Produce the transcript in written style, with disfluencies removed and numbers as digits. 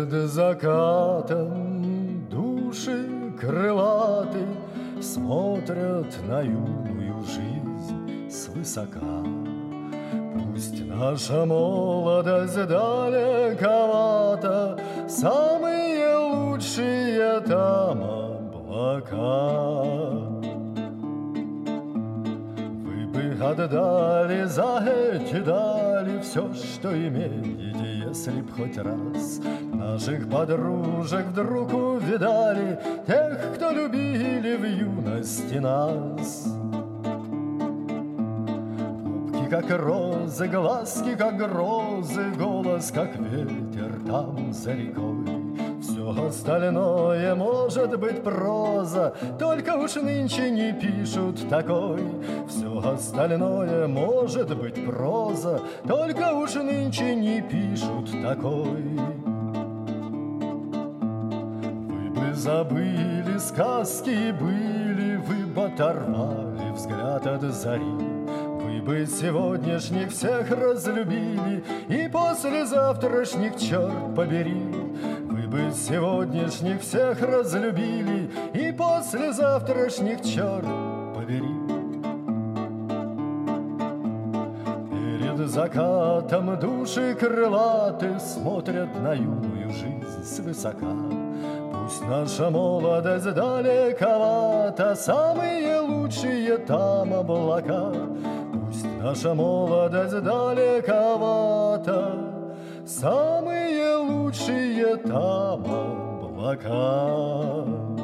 Перед закатом души крылаты смотрят на юную жизнь свысока. Пусть наша молодость далековата, самые лучшие там облака. Вы бы отдали за эти дали все, что имеете, если б хоть раз наших подружек вдруг увидали, тех, кто любили в юности нас. Губки, как розы, глазки, как грозы, голос, как ветер там за рекой. Все остальное может быть проза, только уж нынче не пишут такой. Все остальное может быть проза, только уж нынче не пишут такой. Вы бы забыли сказки и были, вы бы оторвали взгляд от зари. Вы бы сегодняшних всех разлюбили, и послезавтрашних, черт побери. Вы бы сегодняшних всех разлюбили, и послезавтрашних, черт побери. Перед закатом души крылаты смотрят на юную жизнь свысока. Пусть наша молодость далековата, самые лучшие там облака. Пусть наша молодость далековата, самые лучшие там облака.